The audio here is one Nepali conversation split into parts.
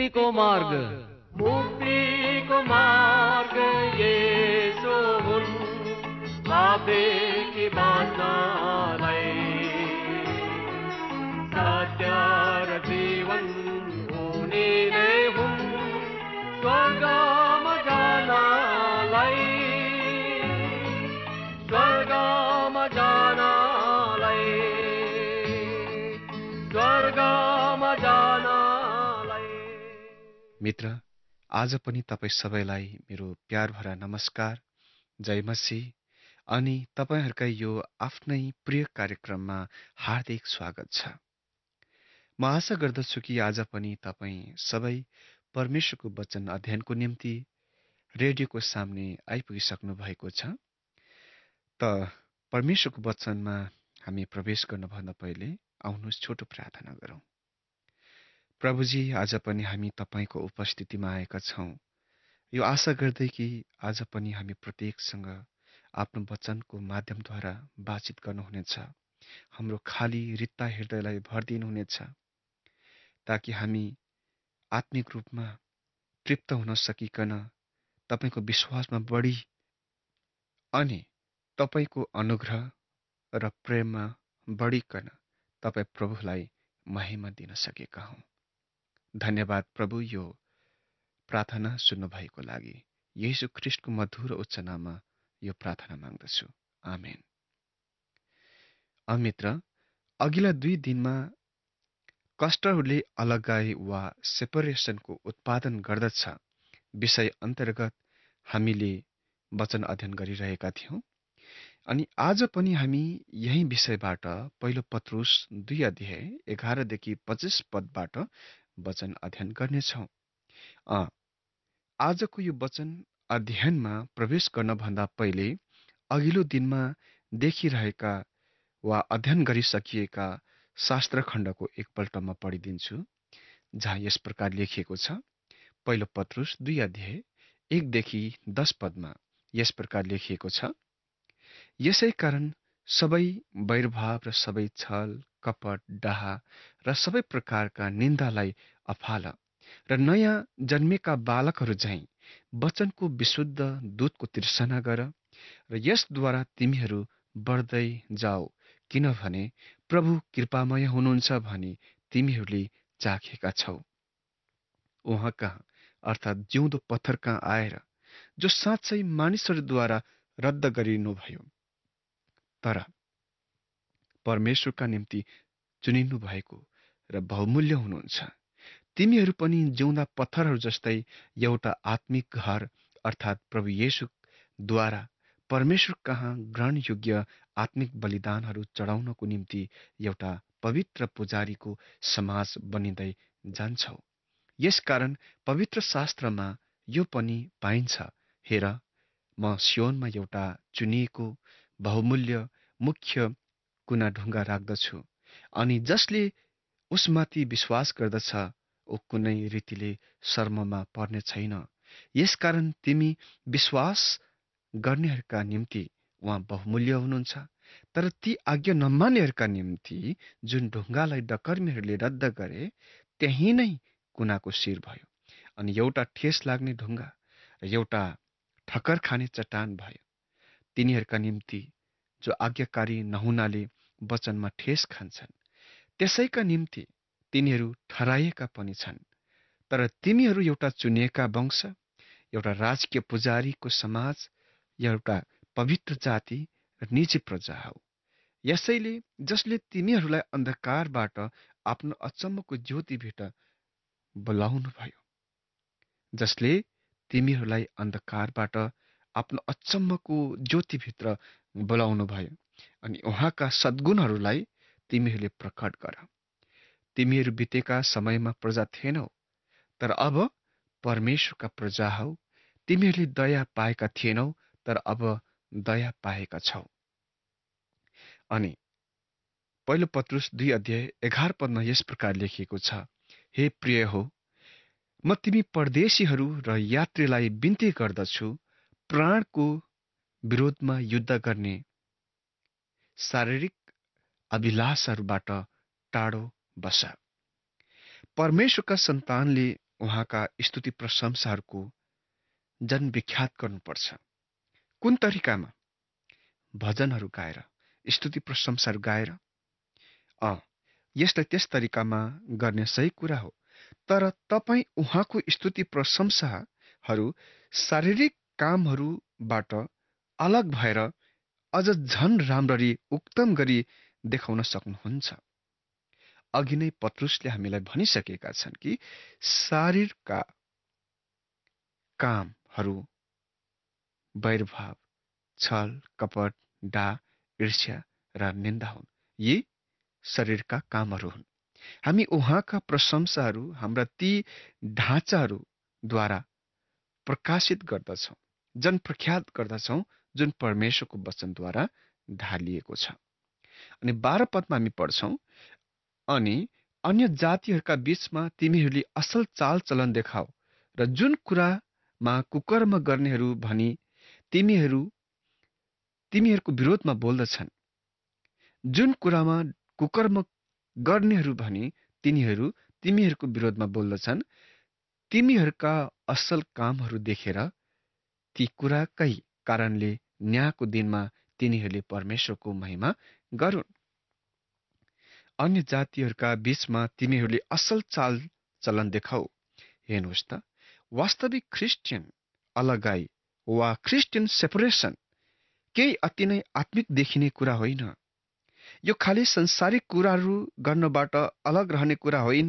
मुक्तिको मार्ग येशू हुन्, पापदेखि बाँच्नलाई सत्य र जीवन उनी नै हुन्, स्वर्गमा जानलाई, स्वर्गमा जानलाई, स्वर्गमा जानलाई। मित्र, आज पनि तपाईँ सबैलाई मेरो प्यार भरा नमस्कार, जय मसीह अनि तपाईँहरूका यो आफ्नै प्रिय कार्यक्रममा हार्दिक स्वागत छ। म आशा गर्दछु कि आज पनि तपाईँ सबै परमेश्वरको वचन अध्ययनको निम्ति रेडियोको सामने आइपुगिसक्नु भएको छ। त परमेश्वरको वचनमा हामी प्रवेश गर्नुभन्दा पहिले आउनुहोस् छोटो प्रार्थना गरौँ। प्रभुजी, आज पनि हामी तपाईँको उपस्थितिमा आएका छौँ, यो आशा गर्दै कि आज पनि हामी प्रत्येकसँग आफ्नो वचनको माध्यमद्वारा बातचित गर्नुहुनेछ, हाम्रो खाली रित्ता हृदयलाई भरिदिनुहुनेछ, ताकि हामी आत्मिक रूपमा तृप्त हुन सकिकन तपाईँको विश्वासमा बढी अनि तपाईँको अनुग्रह र प्रेममा बढिकन तपाईँ प्रभुलाई महिमा दिन सकेका हौँ। धन्यवाद प्रभु, यो प्रार्थना सुन्नुभएको लागि येशू ख्रीष्टको मधुर उच्च नाममा यो प्रार्थना माग्दछु, आमेन। मित्र, अघिल्ला 2 दिनमा कस्टरहरूले अलगाई वा सेपरेसनको उत्पादन गर्दछ विषय अन्तर्गत हामीले वचन अध्ययन गरिरहेका थियौँ। अनि आज पनि हामी यही विषयबाट पहिलो पत्रुस 2 अध्याय 11देखि 25 पदबाट वचन अध्ययन गर्नेछौँ। आजको यो वचन अध्ययनमा प्रवेश गर्नभन्दा पहिले अघिल्लो दिनमा देखिरहेका वा अध्ययन गरिसकिएका शास्त्र खण्डको एकपल्ट म पढिदिन्छु, जहाँ यस प्रकार लेखिएको छ। पहिलो पत्रुस 2 अध्याय 1देखि 10 पदमा यस प्रकार लेखिएको छ। यसै कारण सबै वैरभाव र सबै छल, कपट, डाहा र सबै प्रकारका निन्दालाई अफाल र नयाँ जन्मेका बालकहरू झैं वचनको विशुद्ध दूधको तृष्णा गर र यसद्वारा तिमीहरू बढ्दै जाऊ, किनभने प्रभु कृपामय हुनुहुन्छ भनी तिमीहरूले चाखेका छौ। उहाँ कहाँ अर्थात् जिउँदो पत्थर कहाँ आएर, जो साँच्चै मानिसहरूद्वारा रद्द गरिनुभयो, तर परमेश्वरका निम्ति चुनिनु भएको र बहुमूल्य हुनुहुन्छ। तिमीहरू पनि जिउँदा पत्थरहरू जस्तै एउटा आत्मिक घर अर्थात् प्रभु येशूद्वारा परमेश्वर कहाँ ग्रहण योग्य आत्मिक बलिदानहरू चढाउनको निम्ति एउटा पवित्र पुजारीको समाज बनिँदै जान्छौ। यसकारण पवित्र शास्त्रमा यो पनि पाइन्छ, हेर, म सियोनमा एउटा चुनिएको बहुमूल्य मुख्य कुना ढुङ्गा राख्दछु, अनि जसले उसमाथि विश्वास गर्दछ ऊ कुनै रीतिले शर्ममा पर्ने छैन। यसकारण तिमी विश्वास गर्नेहरूका निम्ति उहाँ बहुमूल्य हुनुहुन्छ। तर ती आज्ञा नमान्नेहरूका निम्ति जुन ढुङ्गालाई डकर्मीहरूले रद्द गरे, त्यही नै कुनाको शिर भयो, अनि एउटा ठेस लाग्ने ढुङ्गा र एउटा ठक्कर खाने चट्टान भयो। तिनीहरूका निम्ति जो आज्ञाकारी नहुनाले वचनमा ठेस खान्छन्, त्यसैका निम्ति तिनीहरू ठहराइएका पनि छन्। तर तिमीहरू एउटा चुनिएका वंश, एउटा राजकीय पुजारीको समाज, एउटा पवित्र जाति र निजी प्रजा हौ। यसैले जसले तिमीहरूलाई अन्धकारबाट आफ्नो अचम्मको ज्योतिभित्र बोलाउनु भयो, जसले तिमीहरूलाई अन्धकारबाट आफ्नो अचम्मको ज्योतिभित्र बोलाउनु भयो अनि उहाँका सद्गुणहरूलाई तिमीहरूले प्रकट गर। तिमीहरू बितेका समयमा प्रजा थिएनौ, तर अब परमेश्वरका प्रजा हौ। तिमीहरूले दया पाएका थिएनौ, तर अब दया पाएका छौ। अनि पहिलो पत्रुस 2 अध्याय 11 पदमा यस प्रकार लेखिएको छ, हे प्रिय हो, म तिमी परदेशीहरू र यात्रीलाई बिन्ती गर्दछु, प्राणको विरोधमा युद्ध गर्ने शारीरिक अभिलाषहरूबाट टाढो बस। परमेश्वरका सन्तानले उहाँका स्तुति प्रशंसाहरूको जनविख्यात गर्नुपर्छ। कुन तरिकामा? भजनहरू गाएर, स्तुति प्रशंसाहरू गाएर। यसलाई त्यस तरिकामा गर्ने सही कुरा हो। तर तपाईँ उहाँको स्तुति प्रशंसाहरू शारीरिक कामहरूबाट अलग भएर अझ झन राम्ररी उत्तम गरी देखाउन सक्नुहुन्छ। अघि नै पत्रुसले हामीलाई भनिसकेका छन् कि शरीरका कामहरू वैरभाव, छल, कपट, डा, ईर्ष्या र निन्दा हुन्। यी शरीरका कामहरू हुन्। हामी उहाँका प्रशंसाहरू हाम्रा ती ढाँचाहरूद्वारा प्रकाशित गर्दछौँ, जनप्रख्यात गर्दछौँ, जुन परमेश्वरको वचनद्वारा ढालिएको छ। अनि 12 पदमा हामी पढ्छौँ, अनि अन्य जातिहरूका बीचमा तिमीहरूले असल चालचलन देखाऊ र जुन कुरामा कुकर्म गर्नेहरू भनी तिमीहरूको विरोधमा बोल्दछन्, जुन कुरामा कुकर्म गर्नेहरू भनी तिमीहरूको विरोधमा बोल्दछन्, तिमीहरूका असल कामहरू देखेर ती कुराकै कारणले न्यायको दिनमा तिनीहरूले परमेश्वरको महिमा गरून्। अन्य जातिहरूका बीचमा तिमीहरूले असल चाल चलन देखाऊ। हेर्नुहोस् त, वास्तविक क्रिस्चियन अलगाई वा क्रिस्चियन सेपरेसन केही अति नै आत्मिक देखिने कुरा होइन। यो खालि संसारिक कुराहरू गर्नबाट अलग रहने कुरा होइन।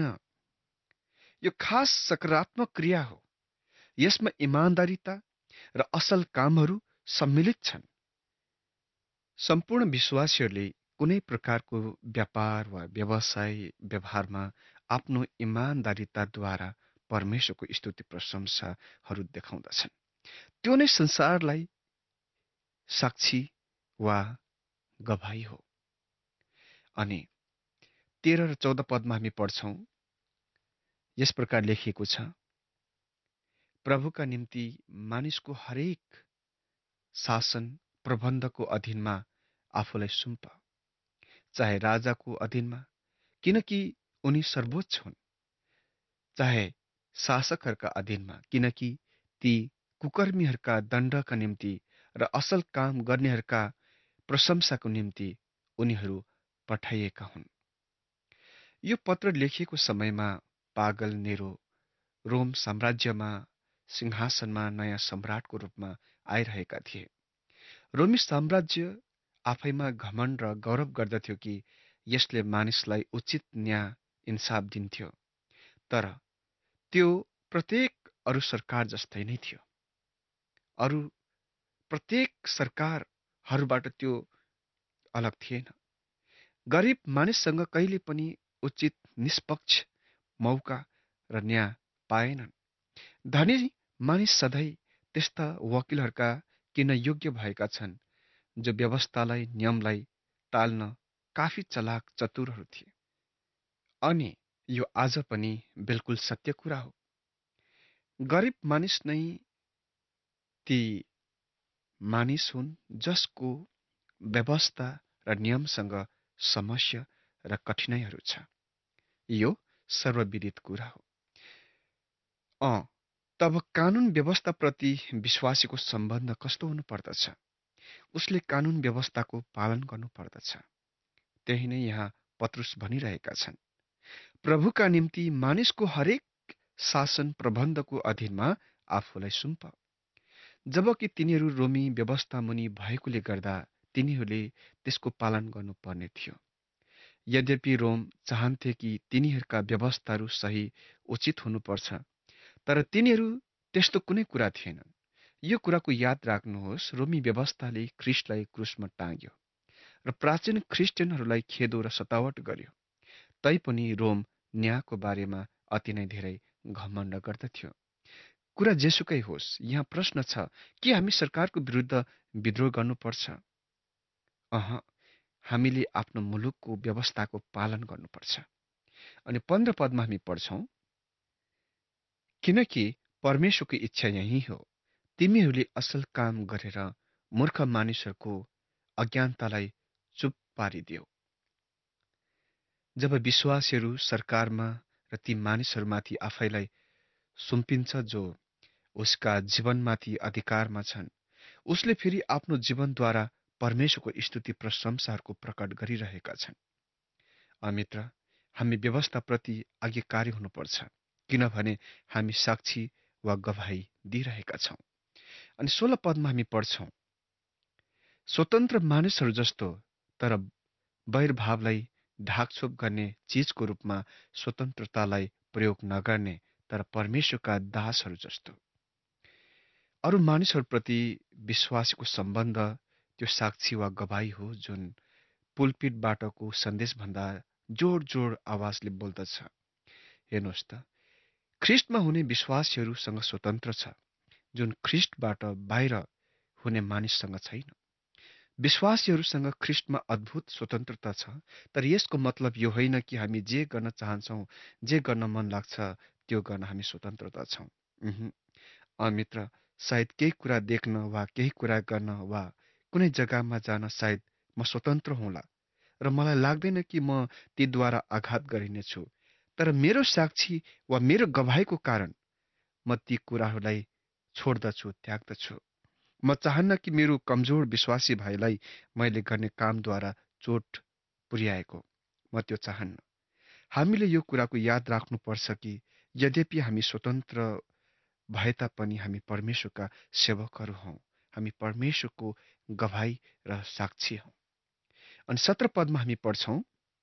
यो खास सकारात्मक क्रिया हो। यसमा इमान्दारिता र असल कामहरू सम्मिलित छन्। सम्पूर्ण विश्वासीहरूले कुनै प्रकारको व्यापार वा व्यवहारमा आफ्नो इमान्दारिताद्वारा परमेश्वरको स्तुति प्रशंसाहरू देखाउँदछन्। त्यो नै संसारलाई साक्षी वा गवाही हो। अनि 13 र 14 पदमा हामी पढ्छौँ, यस प्रकार लेखिएको छ, प्रभुका निम्ति मानिसको हरेक शासन प्रबन्धको अधीनमा आफूलाई सुम्प, चाहे राजाको अधीनमा, किनकि उनी सर्वोच्च हुन्, चाहे शासकहरूका अधीनमा, किनकि ती कुकर्मीहरूका दण्डका निम्ति र असल काम गर्नेहरूका प्रशंसाको निम्ति उनीहरू पठाइएका हुन्। यो पत्र लेखिएको समयमा पागल नेरो रोम साम्राज्यमा सिंहासनमा नयाँ सम्राटको रूपमा आइरहेका थिए। रोमी साम्राज्य आफैमा घमण्ड र गौरव गर्दथ्यो कि यसले मानिसलाई उचित न्याय इन्साफ दिन्थ्यो। तर त्यो प्रत्येक अरू सरकार जस्तै नै थियो। अरू प्रत्येक सरकारहरूबाट त्यो अलग थिएन। गरिब मानिससँग कहिले पनि उचित निष्पक्ष मौका र न्याय पाएनन्। धनी मानिस सधैँ त्यस्ता वकिलहरूका किन योग्य भएका छन् जो व्यवस्थालाई, नियमलाई टाल्न काफी चलाक चतुरहरू थिए। अनि यो आज पनि बिल्कुल सत्य कुरा हो। गरिब मानिस नै ती मानिस हुन् जसको व्यवस्था र नियमसँग समस्या र कठिनाइहरू छ। यो सर्वविदित कुरा हो। तब कानून व्यवस्थाप्रति विश्वासीको सम्बन्ध कस्तो हुनु पर्दछ? उसले कानून व्यवस्थाको पालन गर्नु पर्दछ। त्यही नै यहाँ पत्रुस भनिरहेका छन्। प्रभुका निम्ति मानिसको हरेक शासन प्रबन्धको अधीनमा आफूलाई सुम्प। जबकि तिनीहरू रोमी व्यवस्था मुनि भएकोले गर्दा तिनीहरूले त्यसको पालन गर्नुपर्ने थियो। यद्यपि रोम चाहन्थे कि तिनीहरूका व्यवस्थाहरू सही उचित हुनुपर्छ, तर तिनीहरू त्यस्तो कुनै कुरा थिएनन्। यो कुराको याद राख्नुहोस्, रोमी व्यवस्थाले ख्रिस्टलाई क्रुसमा टाँग्यो र प्राचीन ख्रिस्टियनहरूलाई खेदो र सतावट गर्यो। तैपनि रोम न्यायको बारेमा अति नै धेरै घमण्ड गर्दथ्यो। कुरा जेसुकै होस्, यहाँ प्रश्न छ, के हामी सरकारको विरुद्ध विद्रोह गर्नुपर्छ? हामीले आफ्नो मुलुकको व्यवस्थाको पालन गर्नुपर्छ। अनि 15 पदमा हामी पढ्छौँ, किनकि परमेश्वरको इच्छा यही हो, तिमीहरूले असल काम गरेर मूर्ख मानिसहरूको अज्ञानतालाई चुप पारिदियो। जब विश्वासीहरू सरकारमा र ती मानिसहरूमाथि आफैलाई सुम्पिन्छ, जो उसका जीवनमाथि अधिकारमा छन्, उसले फेरि आफ्नो जीवनद्वारा परमेश्वरको स्तुति प्रशंसाहरूको प्रकट गरिरहेका छन्। मित्र, हामी व्यवस्थाप्रति आज्ञाकारी हुनुपर्छ, किनभने हामी साक्षी वा गवाही दिइरहेका छौं। अनि 16 पदमा हामी पढ्छौं, स्वतन्त्र मानिसहरू जस्तो तर वैरभावलाई ढाकछोप गर्ने चीजको रूपमा स्वतन्त्रतालाई प्रयोग नगर्ने तर परमेश्वरका दासहरू जस्तो। अरू मानिसहरूप्रति विश्वासीको सम्बन्ध त्यो साक्षी वा गवाही हो, जुन पुलपिटबाटको सन्देशभन्दा जोड जोड आवाजले बोल्दछ। हेर्नुहोस् त, ख्रिस्टमा हुने विश्वासीहरूसँग स्वतन्त्र छ, जुन ख्रिस्टबाट बाहिर हुने मानिससँग छैन। विश्वासीहरूसँग ख्रिस्टमा अद्भुत स्वतन्त्रता छ, तर यसको मतलब यो होइन कि हामी जे गर्न चाहन्छौं, जे गर्न मन लाग्छ त्यो गर्न हामी स्वतन्त्रता छौं। मित्र, सायद केही कुरा देख्न वा केही कुरा गर्न वा कुनै जग्गामा जान सायद म स्वतन्त्र हुँला र मलाई लाग्दैन कि म तीद्वारा आघात गरिनेछु, तर मेरो साक्षी वा मेरो गवाहीको कारण म ती कुराहरूलाई छोड्दछु, त्याग्दछु। म चाहन्न कि मेरो कमजोर विश्वासी भाइलाई मैले गर्ने कामद्वारा चोट पुर्याएको म त्यो चाहन्न। हामीले यो कुराको याद राख्नुपर्छ कि यद्यपि हामी स्वतन्त्र भए तापनि हामी परमेश्वरका सेवकहरू हौं। हामी परमेश्वरको गवाही र साक्षी हौं। अनि 17 पदमा हामी पढ्छौं,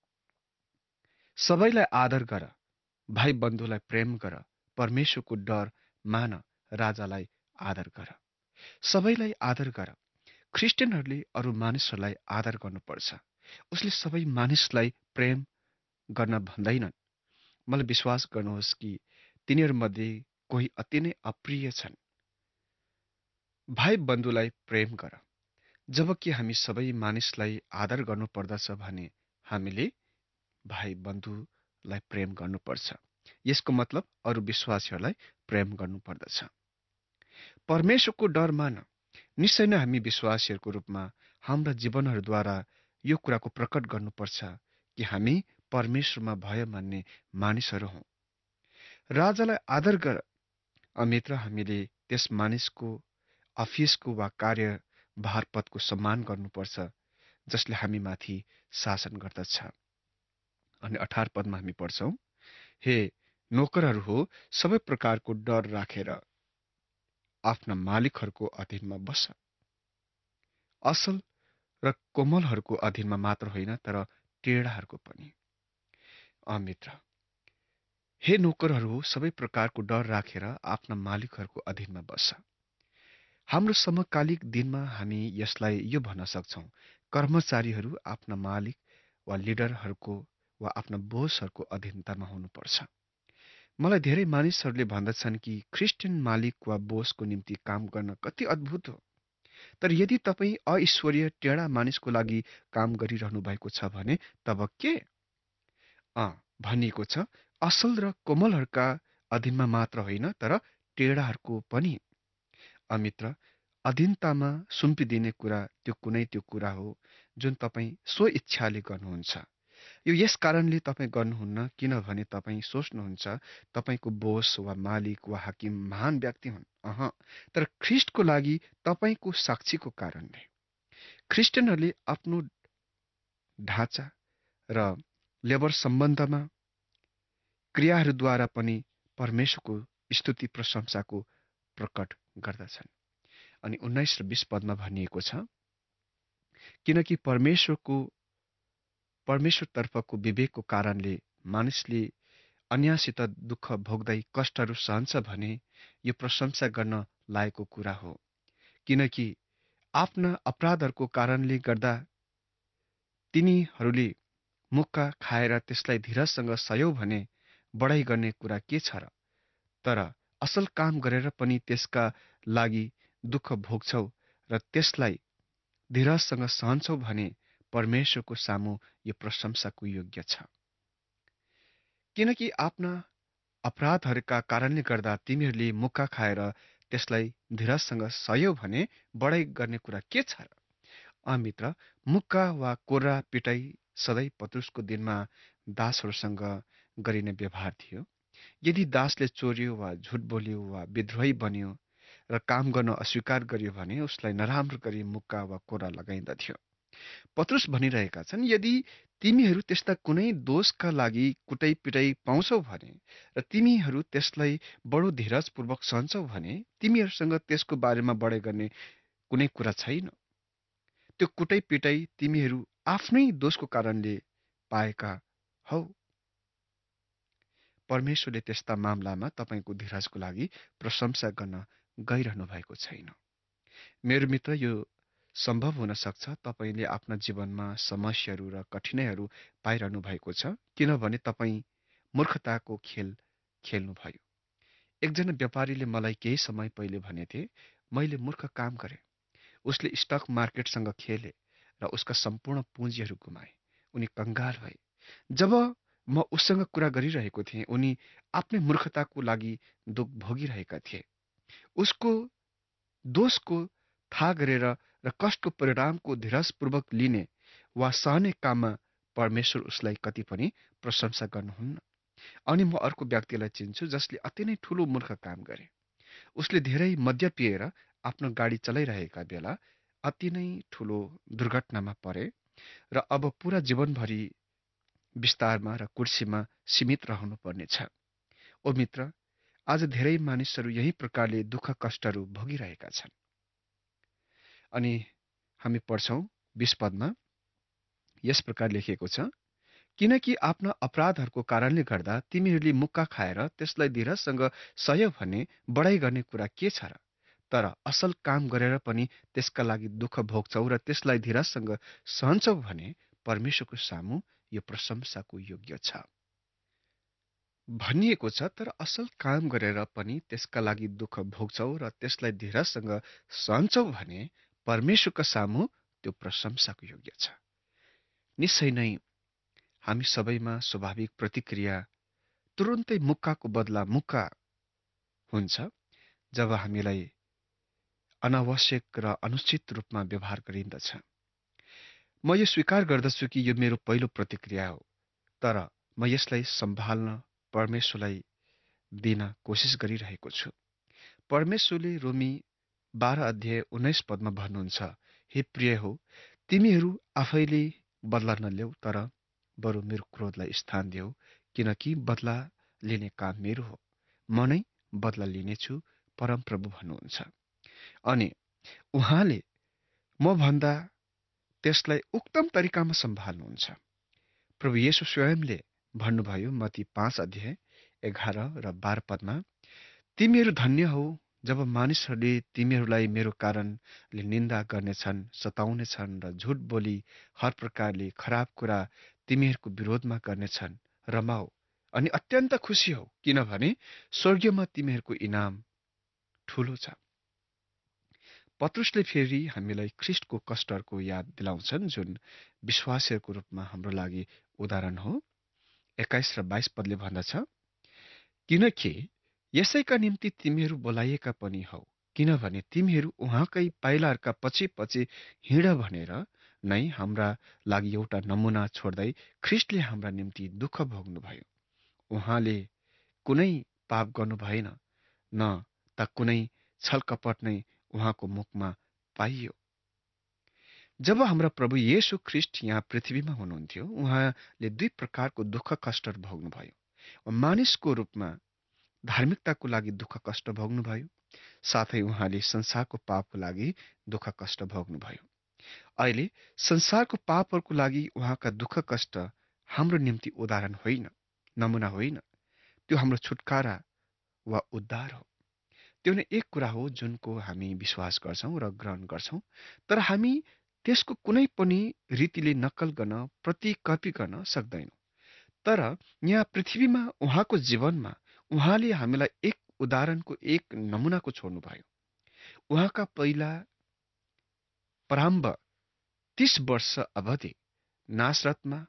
सबैलाई आदर गर, भाइ बन्धुलाई प्रेम गर, परमेश्वरको डर मान, राजालाई आदर गर। सबैलाई आदर गर। ख्रिस्टियनहरूले अरू मानिसहरूलाई आदर गर्नुपर्छ। उसले सबै मानिसलाई प्रेम गर्न भन्दैनन्। मलाई विश्वास गर्नुहोस् कि तिनीहरूमध्ये कोही अति नै अप्रिय छन्। भाइ बन्धुलाई प्रेम गर। जबकि हामी सबै मानिसलाई आदर गर्नुपर्दछ भने हामीले भाइ बन्धुलाई प्रेम गर्नुपर्छ। यसको मतलब अरू विश्वासीहरूलाई प्रेम गर्नुपर्दछ। परमेश्वरको डर मान। निश्चय नै हामी विश्वासीहरूको रूपमा हाम्रा जीवनहरूद्वारा यो कुराको प्रकट गर्नुपर्छ कि हामी परमेश्वरमा भय मान्ने मानिसहरू हौं। राजालाई आदर गर। मित्र, हामीले त्यस मानिसको अफिसको वा कार्य भार पदको सम्मान गर्नुपर्छ जसले हामीमाथि शासन गर्दछ। अनि 18 पदमा हामी पढ्छौं, हे नोकरहरू हो, सबै प्रकारको डर राखेर आफ्ना मालिकहरूको अधीनमा बस। असल र कोमलहरूको अधीनमा मात्र होइन, तर टेढाहरूको पनि। मित्र, हे नोकरहरू हो, सबै प्रकारको डर राखेर आफ्ना मालिकहरूको अधीनमा बस। हाम्रो समकालिक दिनमा हामी यसलाई यो भन्न सक्छौं, कर्मचारीहरू आफ्ना मालिक वा लिडरहरूको वा आफ्ना बोसहरूको अधीनतामा हुनुपर्छ। मलाई धेरै मानिसहरूले भन्दछन् कि ख्रिस्टियन मालिक वा बोसको निम्ति काम गर्न कति अद्भुत हो। तर यदि तपाईँ अईश्वरीय टेढा मानिसको लागि काम गरिरहनु भएको छ भने तब के? भनिएको छ, असल र कोमलहरूका अधीनमा मात्र होइन, तर टेढाहरूको पनि। मित्र, अधीनतामा सुम्पिदिने कुरा त्यो कुरा हो जुन तपाईँ स्व इच्छाले गर्नुहुन्छ। यो यस कारणले तपाईँ गर्नुहुन्न किनभने तपाईँ सोच्नुहुन्छ तपाईँको बोस वा मालिक वा हाकिम महान व्यक्ति हुन्। तर ख्रिस्टको लागि तपाईँको साक्षीको कारणले। ख्रिस्टियनहरूले आफ्नो ढाँचा र लेबर सम्बन्धमा क्रियाहरूद्वारा पनि परमेश्वरको स्तुति प्रशंसाको प्रकट गर्दछन्। अनि 19 र 20 पदमा भनिएको छ, किनकि परमेश्वरतर्फको विवेकको कारणले मानिसले अन्यसित दुःख भोग्दै कष्टहरू सहन्छ भने यो प्रशंसा गर्न लागेको कुरा हो। किनकि आफ्ना अपराधहरूको कारणले गर्दा तिनीहरूले मुक्का खाएर त्यसलाई धीरजसँग सह्यौ भने बढाइ गर्ने कुरा के छ र? तर असल काम गरेर पनि त्यसका लागि दुःख भोग्छौ र त्यसलाई धीरजसँग सहन्छौ भने परमेश्वरको सामु यो प्रशंसाको योग्य छ। किनकि आफ्ना अपराधहरूका कारणले गर्दा तिमीहरूले मुक्का खाएर त्यसलाई धीरजसँग सह्यौ भने बढाइ गर्ने कुरा के छ र? मित्र, मुक्का वा कोर्रा पिटाई सधैँ पत्रुसको दिनमा दासहरूसँग गरिने व्यवहार थियो। यदि दासले चोर्यो वा झुट बोल्यो वा विद्रोही बन्यो र काम गर्न अस्वीकार गर्यो भने उसलाई नराम्रो गरी मुक्का वा कोरा लगाइन्दथ्यो। पत्रुस भनिरहेका छन्, यदि तिमीहरू त्यस्ता कुनै दोषका लागि कुटाइ पिटाइ पाउँछौ भने र तिमीहरू त्यसलाई बडो धीरजपूर्वक सहन्छौ भने तिमीहरूसँग त्यसको बारेमा बढाइ गर्ने कुनै कुरा छैन। त्यो कुटाइ पिटाइ तिमीहरू आफ्नै दोषको कारणले पाएका हौ। परमेश्वरले त्यस्ता मामलामा तपाईँको धीरजको लागि प्रशंसा गर्न गइरहनु भएको छैन। मेरो मित्र, यो सम्भव हुन सक्छ तपाईँले आफ्ना जीवनमा समस्याहरू र कठिनाइहरू पाइरहनु भएको छ, किनभने तपाईँ मूर्खताको खेल खेल्नुभयो। एकजना व्यापारीले मलाई केही समय पहिले भनेथे, मैले मूर्ख काम गरेँ। उसले स्टक मार्केटसँग खेले र उसका सम्पूर्ण पुँजीहरू गुमाए। उनी कंगाल भए। जब म उसँग कुरा गरिरहेको थिएँ, उनी आफ्नै मूर्खताको लागि दुख भोगिरहेका थिए। उसको दोषको थाहा गरेर र कष्टको परिणामको धीरजपूर्वक लिने वा सहने काममा परमेश्वर उसलाई कति पनि प्रशंसा गर्नुहुन्न। अनि म अर्को व्यक्तिलाई चिन्छु जसले अति नै ठूलो मूर्ख काम गरे। उसले धेरै मद्य पिएर आफ्नो गाडी चलाइरहेका बेला अति नै ठूलो दुर्घटनामा परे र अब पूरा जीवनभरि विस्तारमा र कुर्सीमा सीमित रहनु पर्नेछ। ओ मित्र, आज धेरै मानिसहरू यही प्रकारले दुःख कष्टहरू भोगिरहेका छन्। अनि हामी पढ्छौं 20 पदमा यस प्रकार लेखिएको छ, किनकि आफ्ना अपराधहरूको कारणले गर्दा तिमीहरूले मुक्का खाएर त्यसलाई धीरजसँग सहयो भने बढाइ गर्ने कुरा के छ र? तर असल काम गरेर पनि त्यसका लागि दुःख भोग्छौ र त्यसलाई धीरजसँग सहन्छौ भने परमेश्वरको सामु यो प्रशंसाको योग्य छ। भनिएको छ, तर असल काम गरेर पनि त्यसका लागि दुःख भोग्छौ र त्यसलाई धीरजसँग सहन्छौ भने परमेश्वरका सामु त्यो प्रशंसाको योग्य छ। निश्चय नै हामी सबैमा स्वाभाविक प्रतिक्रिया तुरुन्तै मुक्काको बदला मुक्का हुन्छ जब हामीलाई अनावश्यक र अनुचित रूपमा व्यवहार गरिन्दछ। म यो स्वीकार गर्दछु कि यो मेरो पहिलो प्रतिक्रिया हो, तर म यसलाई सम्हाल्न परमेश्वरलाई दिन कोसिस गरिरहेको छु। परमेश्वरले रोमी 12 अध्याय 19 पदमा भन्नुहुन्छ, हे प्रिय हो, तिमीहरू आफैले बदला नल्याऊ, तर बरु मेरो क्रोधलाई स्थान देऊ, किनकि बदला लिने काम मेरो हो, म नै बदला लिनेछु, परमप्रभु भन्नुहुन्छ। अनि उहाँले म भन्दा त्यसलाई उक्तम तरिकामा सम्हाल्नुहुन्छ। प्रभु येशू स्वयंले भन्नुभयो मत्ती 5 अध्याय 11 र 12 पदमा, तिमीहरू धन्य हौ जब मानिसहरूले तिमीहरूलाई मेरो कारणले निन्दा गर्नेछन्, सताउनेछन् र झुट बोली हर प्रकारले खराब कुरा तिमीहरूको विरोधमा गर्नेछन्। रमाऊ अनि अत्यन्त खुसी हौ, किनभने स्वर्गमा तिमीहरूको इनाम ठूलो छ। पत्रुसले फेरि हामीलाई ख्रिस्टको कष्टहरूको याद दिलाउँछन्, जुन विश्वासीहरूको रूपमा हाम्रो लागि उदाहरण हो। 21 र 22 पदले भन्दछ, किनकि यसैका निम्ति तिमीहरू बोलाइएका पनि हौ, किनभने तिमीहरू उहाँकै पाइलाहरूका पछि पछि हिँड भनेर नै हाम्रा लागि एउटा नमुना छोड्दै ख्रिस्टले हाम्रा निम्ति दुःख भोग्नुभयो। उहाँले कुनै पाप गर्नु भएन, न त कुनै छलकपट नै उहाँको मुखमा पाइयो। जब हाम्रा प्रभु येशू ख्रिस्ट यहाँ पृथ्वीमा हुनुहुन्थ्यो, उहाँले 2 प्रकारको दुःख कष्टहरू भोग्नुभयो। मानिसको रूपमा धार्मिकताको लागि दुःख कष्ट भोग्नुभयो, साथै उहाँले संसारको पापको लागि दुःख कष्ट भोग्नुभयो। अहिले संसारको पापहरूको लागि उहाँका दुःख कष्ट हाम्रो निम्ति उदाहरण होइन, नमुना होइन, त्यो हाम्रो छुटकारा वा उद्धार हो। त्यो नै एक कुरा हो जुनको हामी विश्वास गर्छौं र ग्रहण गर्छौं, तर हामी त्यसको कुनै पनि रीतिले नक्कल गर्न, प्रतिकपी गर्न सक्दैनौं। तर यहाँ पृथ्वीमा उहाँको जीवनमा उहाँले हामीलाई एक उदाहरणको, एक नमुनाको छोड्नुभयो। उहाँका पहिला प्रारम्भ 30 वर्ष अवधि नासरतमा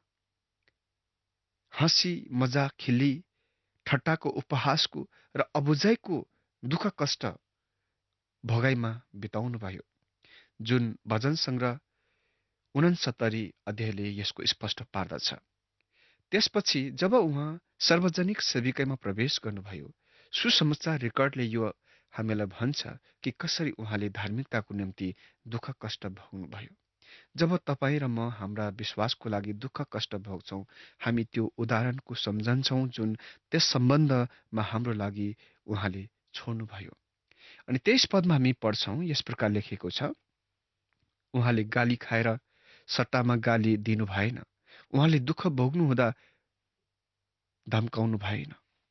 हँसी मजाक, खिल्ली ठट्टाको, उपहासको र अबुझाइको दुःख कष्ट भोगाइमा बिताउनुभयो, जुन भजन संग्रह 69 अध्यायले यसको स्पष्ट पार्दछ। त्यसपछि जब उहाँ सार्वजनिक सेविकामा प्रवेश गर्नुभयो, सुसमाचार रेकर्डले यो हामीलाई भन्छ कि कसरी उहाँले धार्मिकताको निम्ति दुःख कष्ट भोग्नुभयो। जब तपाईँ र म हाम्रा विश्वासको लागि दुःख कष्ट भोग्छौँ, हामी त्यो उदाहरणको सम्झन्छौँ जुन त्यस सम्बन्धमा हाम्रो लागि उहाँले छोड्नुभयो। अनि 23 पदमा हामी पढ्छौँ, यस प्रकार लेखिएको छ, उहाँले गाली खाएर सट्टामा गाली दिनु भएन, उहाँले दुःख भोग्नु हुँदा धम्काउनु भएन,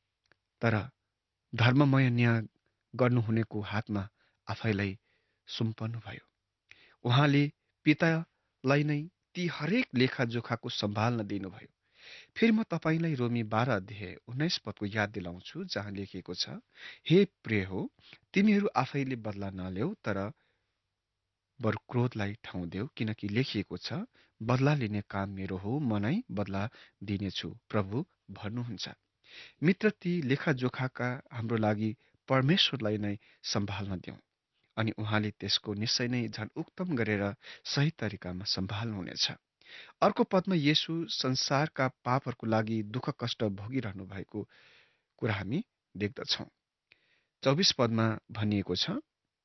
तर धर्ममय न्याय गर्नुहुनेको हातमा आफैलाई सुम्पन्नुभयो। उहाँले पितालाई नै ती हरेक लेखाजोखाको सम्हाल्न दिनुभयो। फेरि म तपाईँलाई रोमी 12 अध्याय 19 पदको याद दिलाउँछु, जहाँ लेखिएको छ, हे प्रिय हो, तिमीहरू आफैले बदला नल्याऊ, तर बरु क्रोधलाई ठाउँ देऊ, किनकि लेखिएको छ, बदला लिने काम मेरो हो, म नै बदला दिनेछु, प्रभु भन्नुहुन्छ। मित्र, ती लेखाजोखाका हाम्रो लागि परमेश्वरलाई नै सम्हाल्न दिउँ, अनि उहाँले त्यसको निश्चय नै झन् उत्तम गरेर सही तरिकामा सम्हाल्नुहुनेछ। अर्को पदमा येशू संसारका पापहरूको लागि दुःख कष्ट भोगिरहनु भएको कुरा हामी देख्दछौँ। 24 पदमा भनिएको छ,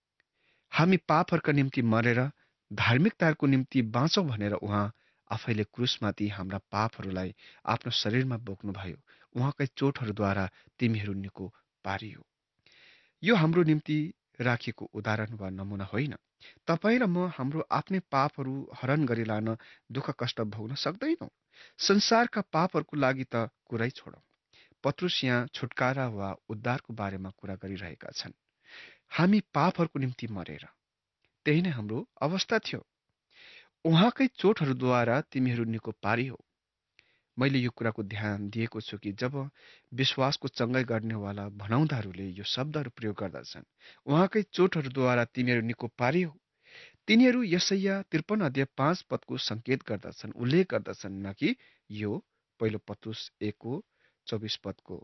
हामी पापहरूका निम्ति मरेर धार्मिकताको निम्ति बाँचौँ भनेर उहाँ आफैले क्रुसमाथि हाम्रा पापहरूलाई आफ्नो शरीरमा बोक्नुभयो। उहाँकै चोटहरूद्वारा तिमीहरू निको पारियो। यो हाम्रो निम्ति राखिएको उदाहरण वा नमुना होइन। तपाईँ र म हाम्रो आफ्नै पापहरू हरण गरी लान दुःख कष्ट भोग्न सक्दैनौँ। संसारका पापहरूको लागि त कुरै छोडौँ। पत्रुस यहाँ छुटकारा वा उद्धारको बारेमा कुरा गरिरहेका छन्। हामी पापहरूको निम्ति मरेर, त्यही नै हाम्रो अवस्था थियो। उहाँकै चोटहरूद्वारा तिमीहरू निको पारियो। मैले यो कुराको ध्यान दिएको छु कि जब विश्वासको चङ्गाई गर्नेवाला भनाउँदाहरूले यो शब्दहरू प्रयोग गर्दछन्, उहाँकै चोटहरूद्वारा तिमीहरू निको पारियो, तिनीहरू यशाया 53 अध्याय 5 पदको संकेत गर्दछन्, उल्लेख गर्दछन्, न कि यो पहिलो पत्रुस 1:24 पदको।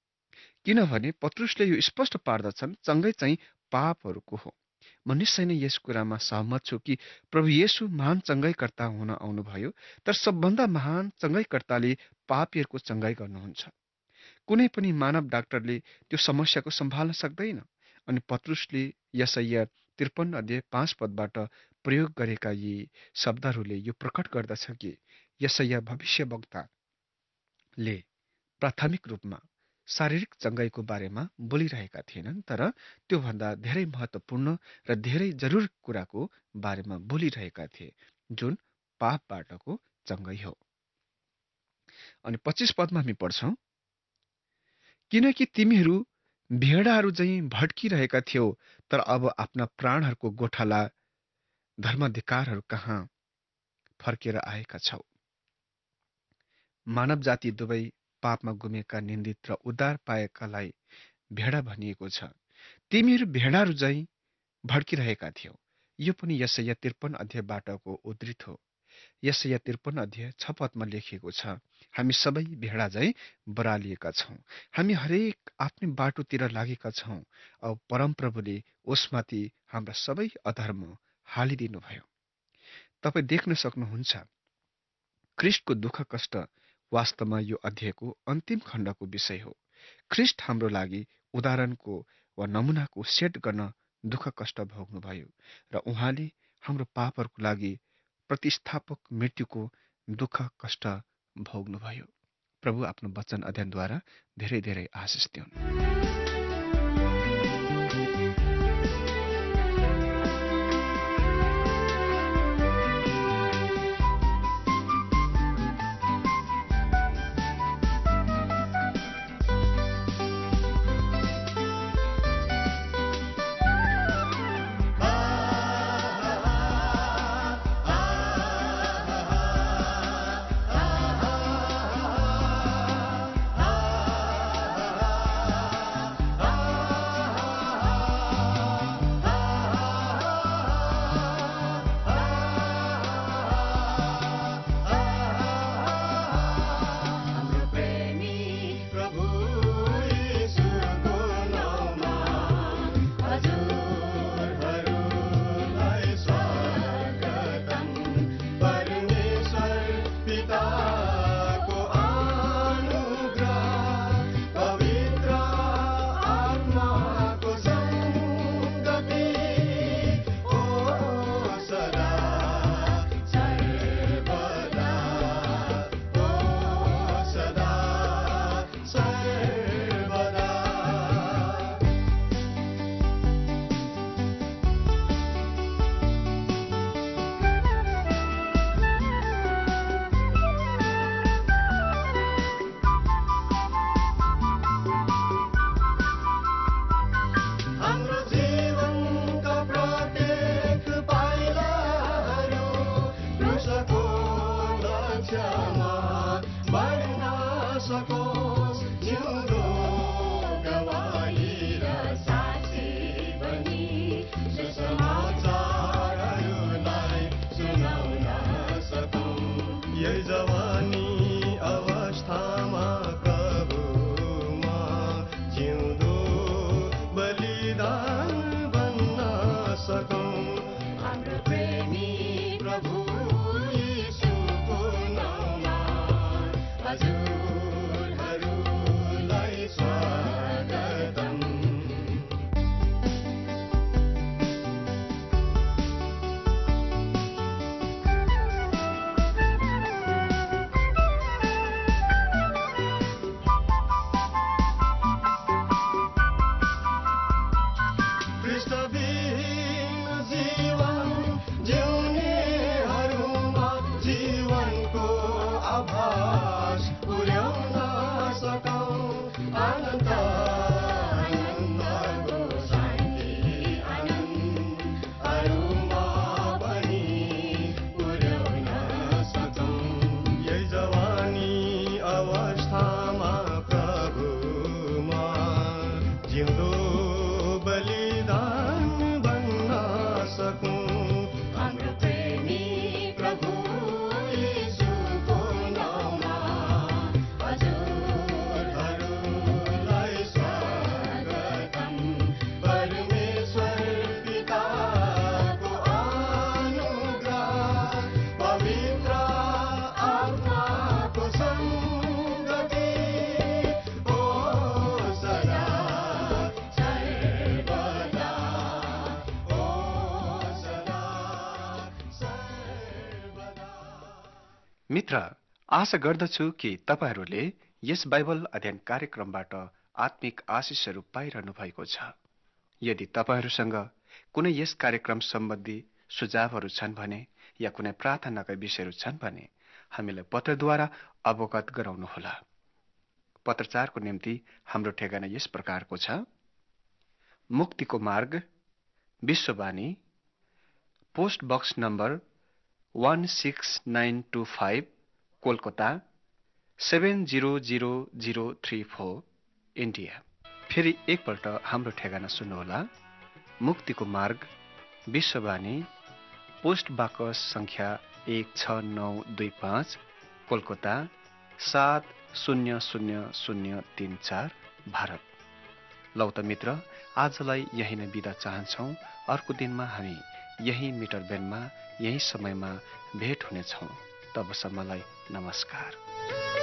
किनभने पत्रुसले यो स्पष्ट पार्दछन्, चङ्गाई चाहिँ पापहरूको हो। म निश्चय नै यस कुरामा सहमत छु कि प्रभु येशू महान चङ्गाईकर्ता हुन आउनुभयो, तर सबभन्दा महान चङ्गाईकर्ताले पापीहरूको चङ्गाई गर्नुहुन्छ। कुनै पनि मानव डाक्टरले त्यो समस्याको सम्हाल्न सक्दैन। अनि पत्रुसले यशाया 53 अध्याय 5 पदबाट प्रयोग गरेका यी शब्दहरूले यो प्रकट गर्दछ कि यशाया भविष्यवक्ताले प्राथमिक रूपमा शारीरिक चङ्गाईको बारेमा बोलिरहेका थिएनन्, तर त्योभन्दा धेरै महत्त्वपूर्ण र धेरै जरुरी कुराको बारेमा बोलिरहेका थिए, जुन पापबाटको चङ्गाई हो। अनि 25 पदमा हामी पढ्छौँ, किनकि तिमीहरू भेडाहरू झैं भड्किरहेका थियौ, तर अब आफ्ना प्राणहरूको गोठाला धर्माधिकारहरू कहाँ फर्केर आएका छौ। मानव जाति दुवै पापमा गुमेका, निन्दित र उद्धार पाएकालाई भेडा भनिएको छ। तिमीहरू भेडाहरू झैं भड्किरहेका थियौ। यो पनि यशाया 53 अध्यायबाटको उद्धृत हो। यशाया 53 अध्याय 6 पदमा लेखिएको छ, हामी सबै भेडा झैं बरालिएका छौं, हामी हरेक आफ्नै बाटोतिर लागेका छौं, अब परमप्रभुले उसमाथि हाम्रा सबै अधर्म हालिदिनु भयो। तपाईँ देख्न सक्नुहुन्छ, ख्रीष्टको दुःख कष्ट वास्तवमा यो अध्यायको अन्तिम खण्डको विषय हो। ख्रीष्ट हाम्रो लागि उदाहरणको वा नमुनाको सेट गर्न दुःख कष्ट भोग्नुभयो र उहाँले हाम्रो पापहरूको लागि प्रतिस्थापक मृत्युको दुःख कष्ट भोग्नुभयो। प्रभु आफ्नो वचन अध्ययनद्वारा धेरै धेरै आशिष दिउन्। सकोस् जिउँदो गवाही र साक्षी बनी सुसमाचारहरूलाई सुनाउन सकौँ। यही जवानी अवस्थामा प्रभुमा जिउँदो बलिदान बन्न सकौँ। हाम्रो प्रेमी प्रभु यीशुको नाममा हजुरहरूलाई स्वागतम। ख्रीष्टविहीन जीवन जिउनेहरूमा जीवनको आभास पुर्याउन सकौँ। आनन्द आनन्दको शान्ति आनन्दहरूमा पनि पुर्याउन सकौँ। यही जवानी अवस्थामा प्रभुमा जिउँदो बलिदान बन्न सकौँ। हाम्रो प्रेमी प्रभु यीशुको नाममा हजुरहरूलाई स्वागतम। परमेश्वर पिताको अनुग्रह पवित्र आत्माको सङ्गति होस् सदा सर्वदा होस् सदा सर्वदा। मित्र, आशा गर्दछु कि तपाईहरूले यस बाइबल अध्ययन कार्यक्रमबाट आत्मिक आशिषहरू पाइरहनु भएको छ। यदि तपाईहरूसँग कुनै यस कार्यक्रम सम्बन्धी सुझावहरू छन् भने या कुनै प्रार्थनाका विषयहरू छन् भने हामीलाई पत्रद्वारा अवगत गराउनुहोला। पत्रचारको निम्ति हाम्रो ठेगाना यस प्रकारको छ: मुक्तिको मार्ग, विश्ववाणी, post box number 16925, Kolkata 700034, India. फेरि एकपल्ट हाम्रो ठेगाना सुन्नुहोला। मुक्तिको मार्ग, विश्ववाणी, पोस्ट बाकस संख्या 16925, कोलकाता 700034, भारत। लौ त मित्र, आजलाई यही नै बिदा चाहन्छौ। अर्को दिनमा हामी यही मिटर ब्यान्डमा यही समयमा भेट हुनेछौँ। तबसम्मलाई नमस्कार।